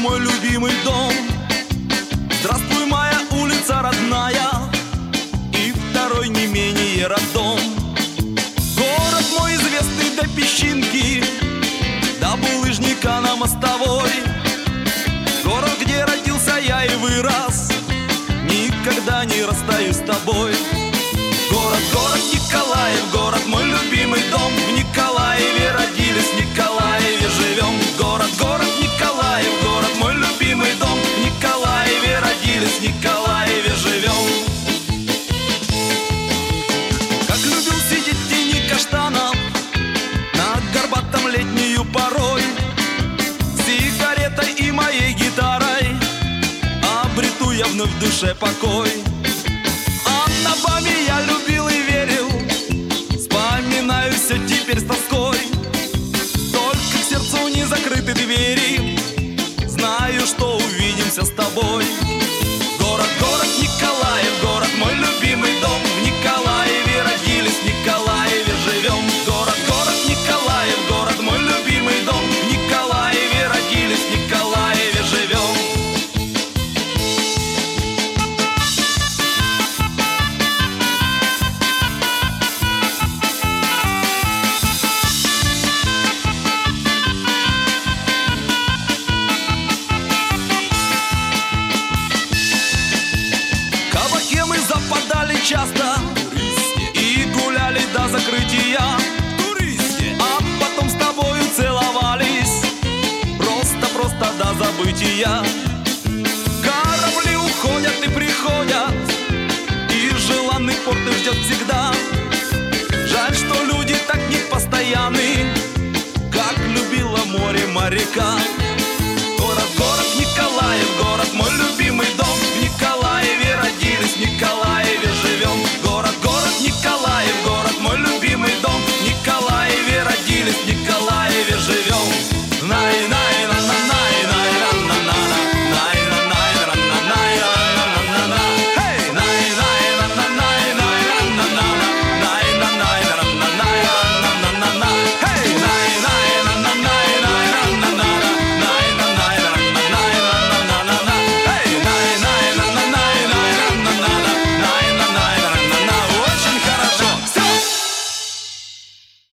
мой любимый дом. Здравствуй, моя улица родная, и второй не менее роддом. Город мой известный до песчинки, до булыжника на мостовой. Город, где родился я и вырос, никогда не расстаюсь с тобой. Город, город Николаев, город мой любимый дом. В Николаеве родились, в Николаеве живем. Город, город Николаев, город мой любимый дом. В Николаеве родились, в Николаеве живем. Как любил сидеть в тени каштанов на горбатом летнюю порой, с сигаретой и моей гитарой обрету я вновь в душе покой. Набами я любил и верил, вспоминаю все теперь с тоской. Только к сердцу не закрыты двери, знаю, что увидимся с тобой. Город, город Николаев, город мой любимый дом. В Николаеве родились, в Николаеве живем. Город, город Николаев, город мой любимый дом. В Николаеве родились, в Николаеве живем. Часто и гуляли до закрытия, а потом с тобою целовались просто до забытия. Корабли уходят и приходят, и желанный порт их ждет всегда. Жаль, что люди так непостоянны, как любило море моряка.